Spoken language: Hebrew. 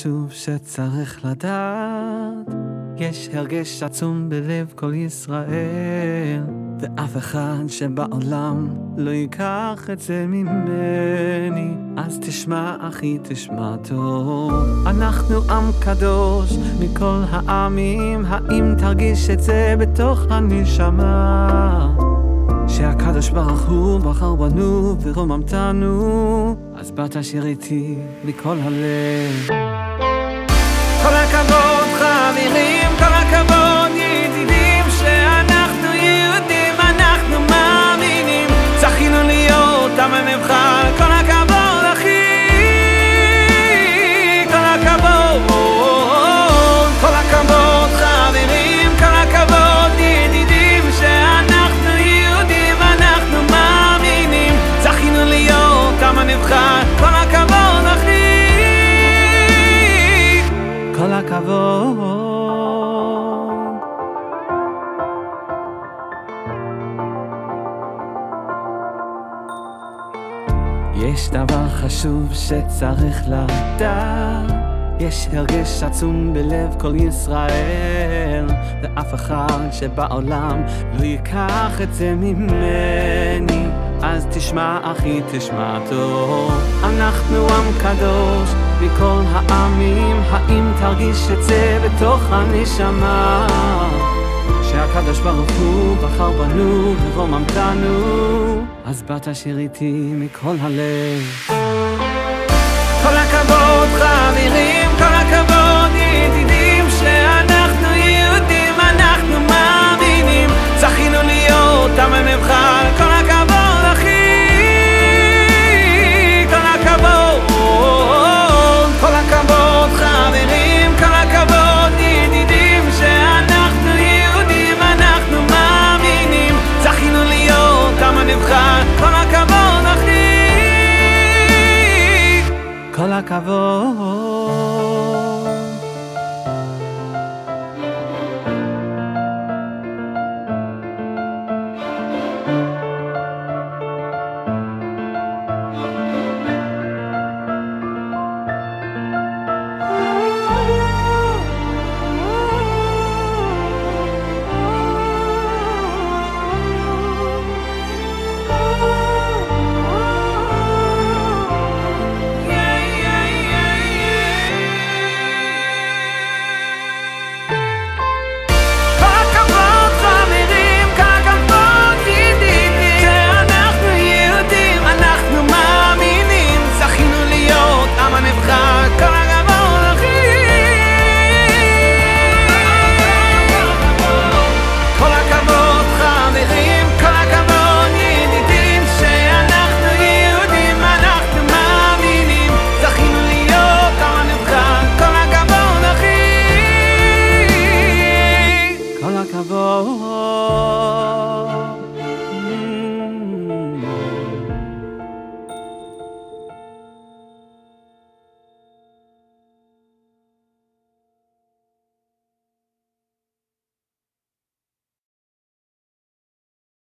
חשוב שצריך לדעת, יש הרגש עצום בלב כל ישראל, ואף אחד שבעולם לא ייקח את זה ממני. אז תשמע אחי, תשמע טוב, אנחנו עם קדוש מכל העמים. האם תרגיש את זה בתוך הנשמה, שהקדוש ברוך הוא בחר בנו ורוממתנו? אז בא תשיר איתי מכל הלב. כל הכבוד חברים, כל הכבוד ידידים, שאנחנו יהודים, אנחנו מאמינים, זכינו להיות עם הנבחר. כל הכבוד אחי, כל הכבוד, כל הכבוד חברים, כל הכבוד ידידים, שאנחנו יהודים, אנחנו מאמינים, זכינו להיות עם הנבחר. כל הכבוד אחי, כל הכבוד. יש דבר חשוב שצריך לדעת, יש הרגש עצום בלב כל ישראל, ואף אחד שבעולם לא ייקח את זה ממני. אז תשמע אחי, תשמע טוב, אנחנו עם קדוש מכל העמים. האם תרגיש את זה בתוך הנשמה, שהקדוש ברוך הוא בחר בנו ורוממתנו? אז בא תשיר איתי מכל הלב. כל הכבוד